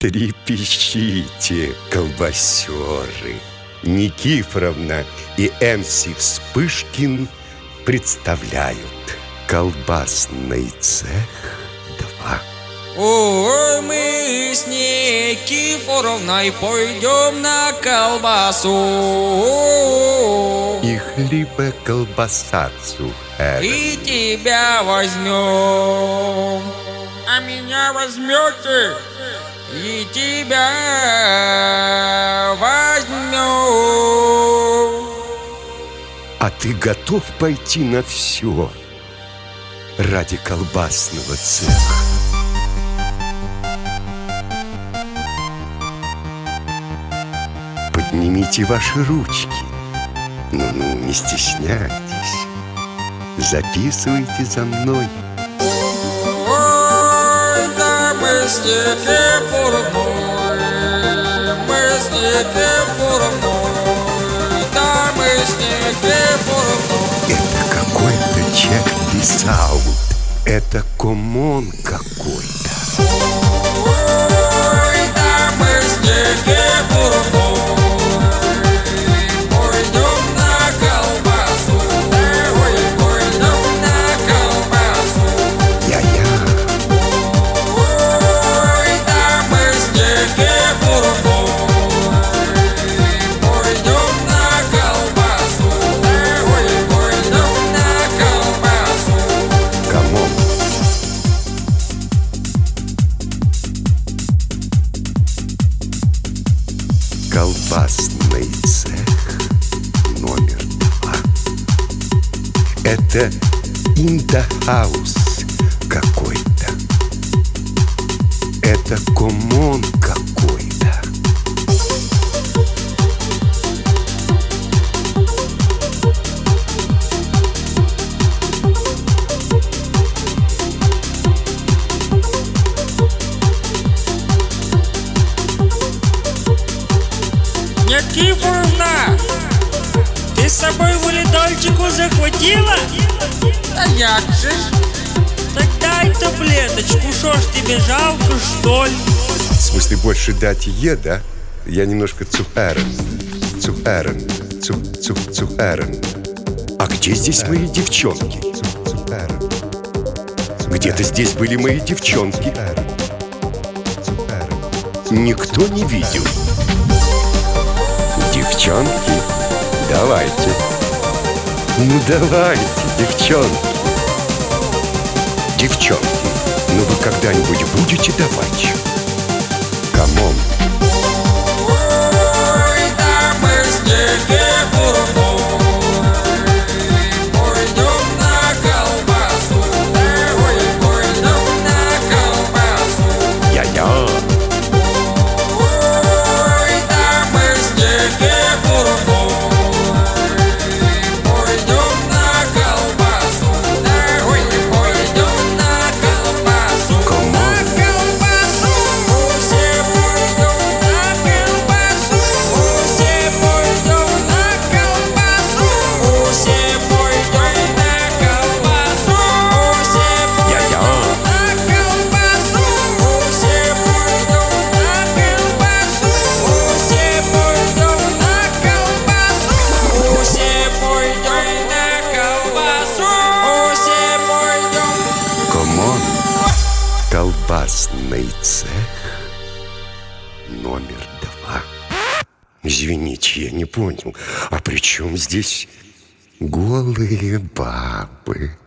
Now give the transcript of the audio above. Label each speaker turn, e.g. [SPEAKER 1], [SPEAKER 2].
[SPEAKER 1] Трепещите, колбасеры! Никифоровна и МС Вспышкин представляют колбасный цех 2.
[SPEAKER 2] Ой, мы с Никифоровной пойдем на колбасу
[SPEAKER 1] И хлебоколбасацу.
[SPEAKER 2] и тебя возьмем. А меня возьмете? И тебя возьмем.
[SPEAKER 1] А ты готов пойти на все ради колбасного цеха? Поднимите ваши ручки. Ну, не стесняйтесь. Записывайте за мной.
[SPEAKER 2] Ой, да мы с Никифоровной, мы с Никифоровной, да мы с Никифоровной.
[SPEAKER 1] Это какой-то чек писал. Это комон какой-то.
[SPEAKER 2] Ой, да мы с Никифоровной пойдем на колбасу. Ой, пойдем на колбасу.
[SPEAKER 1] Я-я.
[SPEAKER 2] Ой, да мы с Никифоровной пойдем на колбасу. Ой, пойдем на колбасу.
[SPEAKER 1] Комон. Колбасный цех номер 2. Это индохаус какой-то. Это комон какой-то.
[SPEAKER 2] Никифоровна, ты с собой валидольчику захватила? А як же ж? Так дай таблеточку, шо ж тебе жалко, что ли?
[SPEAKER 1] В смысле, больше дать Е, да? Я немножко цухарен. Цухарен. А где здесь мои девчонки? Где-то здесь были мои девчонки. Никто не видел. Девчонки, давайте. Ну давайте, девчонки. Девчонки, ну вы когда-нибудь будете давать? Камон.
[SPEAKER 2] Ой, да мы с Никифоровной пойдем на колбасу. Ой, пойдем на колбасу.
[SPEAKER 1] Я-я.
[SPEAKER 2] Ой, да мы с Никифоровной пойдем на колбасу. Ой, пойдем на колбасу. На колбасу. Все пойдем на колбасу. Все пойдем на колбасу. Все пойдем на колбасу. Все
[SPEAKER 1] Я-я.
[SPEAKER 2] на колбасу. Все пойдем на колбасу. Все пойдем на колбасу. Все пойдем на колбасу. Все пойдем.
[SPEAKER 1] Комон. Колбасный цех номер 2. Извините, я не понял. А при чем здесь голые бабы?